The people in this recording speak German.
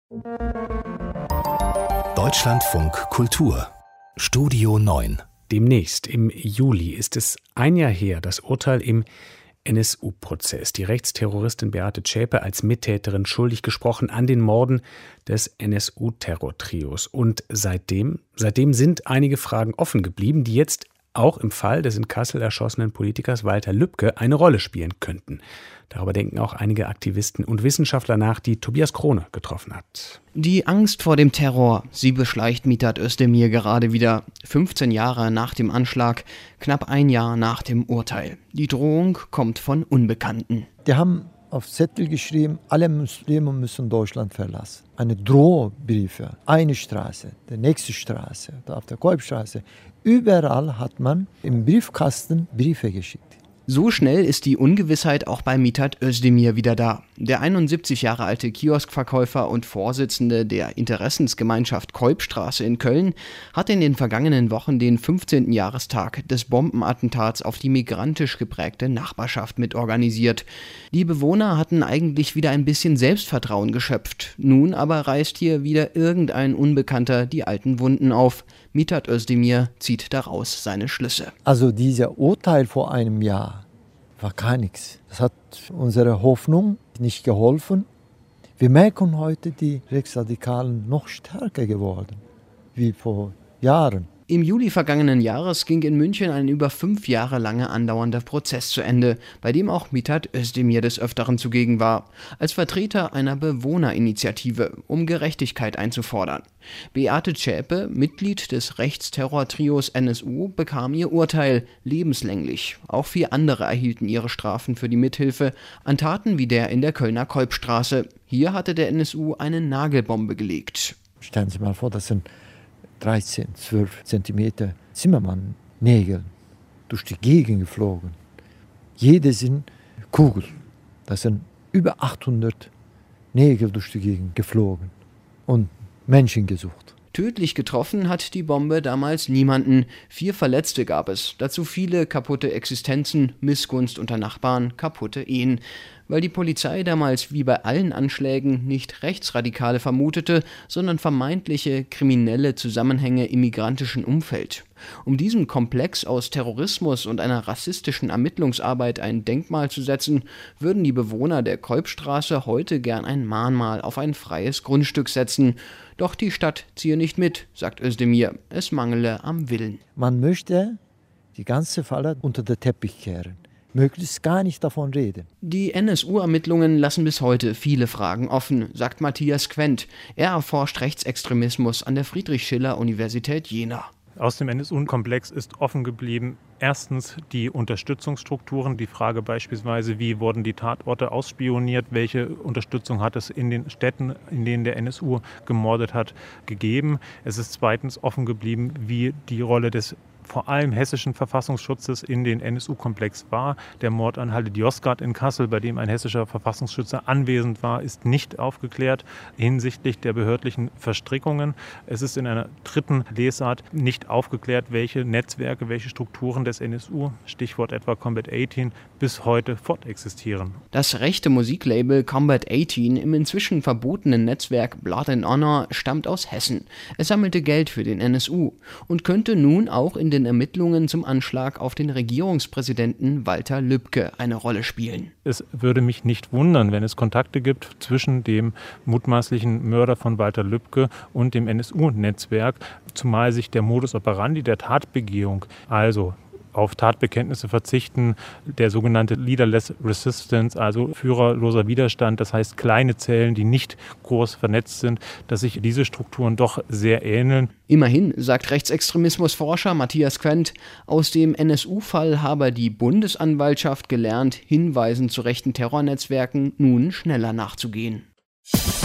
Deutschlandfunk Kultur Studio 9. Demnächst, im Juli, ist es ein Jahr her, das Urteil im NSU-Prozess. Die Rechtsterroristin Beate Zschäpe als Mittäterin schuldig gesprochen an den Morden des NSU-Terrortrios. Und seitdem sind einige Fragen offen geblieben, die jetzt auch im Fall des in Kassel erschossenen Politikers Walter Lübcke eine Rolle spielen könnten. Darüber denken auch einige Aktivisten und Wissenschaftler nach, die Tobias Krone getroffen hat. Die Angst vor dem Terror, sie beschleicht Mithat Özdemir gerade wieder. 15 Jahre nach dem Anschlag, knapp ein Jahr nach dem Urteil. Die Drohung kommt von Unbekannten. Die haben auf Zettel geschrieben, alle Muslime müssen Deutschland verlassen. Eine Drohbriefe, eine Straße, die nächste Straße, auf der Kolbstraße. Überall hat man im Briefkasten Briefe geschickt. So schnell ist die Ungewissheit auch bei Mithat Özdemir wieder da. Der 71 Jahre alte Kioskverkäufer und Vorsitzende der Interessensgemeinschaft Kolbstraße in Köln hat in den vergangenen Wochen den 15. Jahrestag des Bombenattentats auf die migrantisch geprägte Nachbarschaft mitorganisiert. Die Bewohner hatten eigentlich wieder ein bisschen Selbstvertrauen geschöpft. Nun aber reißt hier wieder irgendein Unbekannter die alten Wunden auf. Mithat Özdemir zieht daraus seine Schlüsse. Also dieser Urteil vor einem Jahr war gar nichts. Das hat unserer Hoffnung nicht geholfen. Wir merken heute, die Rechtsradikalen noch stärker geworden, wie vor Jahren. Im Juli vergangenen Jahres ging in München ein über 5 Jahre lange andauernder Prozess zu Ende, bei dem auch Mithat Özdemir des Öfteren zugegen war, als Vertreter einer Bewohnerinitiative, um Gerechtigkeit einzufordern. Beate Zschäpe, Mitglied des Rechtsterror-Trios NSU, bekam ihr Urteil lebenslänglich. Auch 4 andere erhielten ihre Strafen für die Mithilfe an Taten wie der in der Kölner Kolbstraße. Hier hatte der NSU eine Nagelbombe gelegt. Stellen Sie mal vor, das sind 13, 12 Zentimeter Zimmermann-Nägel durch die Gegend geflogen. Jede sind Kugel. Das sind über 800 Nägel durch die Gegend geflogen und Menschen gesucht. Tödlich getroffen hat die Bombe damals niemanden. 4 Verletzte gab es. Dazu viele kaputte Existenzen, Missgunst unter Nachbarn, kaputte Ehen. Weil die Polizei damals wie bei allen Anschlägen nicht Rechtsradikale vermutete, sondern vermeintliche kriminelle Zusammenhänge im migrantischen Umfeld. Um diesem Komplex aus Terrorismus und einer rassistischen Ermittlungsarbeit ein Denkmal zu setzen, würden die Bewohner der Kolbstraße heute gern ein Mahnmal auf ein freies Grundstück setzen. Doch die Stadt ziehe nicht mit, sagt Özdemir. Es mangele am Willen. Man möchte die ganze Falle unter den Teppich kehren. Möglichst gar nicht davon reden. Die NSU-Ermittlungen lassen bis heute viele Fragen offen, sagt Matthias Quent. Er erforscht Rechtsextremismus an der Friedrich-Schiller-Universität Jena. Aus dem NSU-Komplex ist offen geblieben, erstens die Unterstützungsstrukturen, die Frage beispielsweise, wie wurden die Tatorte ausspioniert, welche Unterstützung hat es in den Städten, in denen der NSU gemordet hat, gegeben. Es ist zweitens offen geblieben, wie die Rolle des vor allem hessischen Verfassungsschutzes in den NSU-Komplex war. Der Mord an Halid Yozgat in Kassel, bei dem ein hessischer Verfassungsschützer anwesend war, ist nicht aufgeklärt hinsichtlich der behördlichen Verstrickungen. Es ist in einer dritten Lesart nicht aufgeklärt, welche Netzwerke, welche Strukturen des NSU, Stichwort etwa Combat 18, bis heute fortexistieren. Das rechte Musiklabel Combat 18 im inzwischen verbotenen Netzwerk Blood and Honor stammt aus Hessen. Es sammelte Geld für den NSU und könnte nun auch in den Ermittlungen zum Anschlag auf den Regierungspräsidenten Walter Lübcke eine Rolle spielen. Es würde mich nicht wundern, wenn es Kontakte gibt zwischen dem mutmaßlichen Mörder von Walter Lübcke und dem NSU-Netzwerk, zumal sich der Modus operandi der Tatbegehung, also auf Tatbekenntnisse verzichten, der sogenannte Leaderless Resistance, also führerloser Widerstand, das heißt kleine Zellen, die nicht groß vernetzt sind, dass sich diese Strukturen doch sehr ähneln. Immerhin, sagt Rechtsextremismusforscher Matthias Quent, aus dem NSU-Fall habe die Bundesanwaltschaft gelernt, Hinweisen zu rechten Terrornetzwerken nun schneller nachzugehen.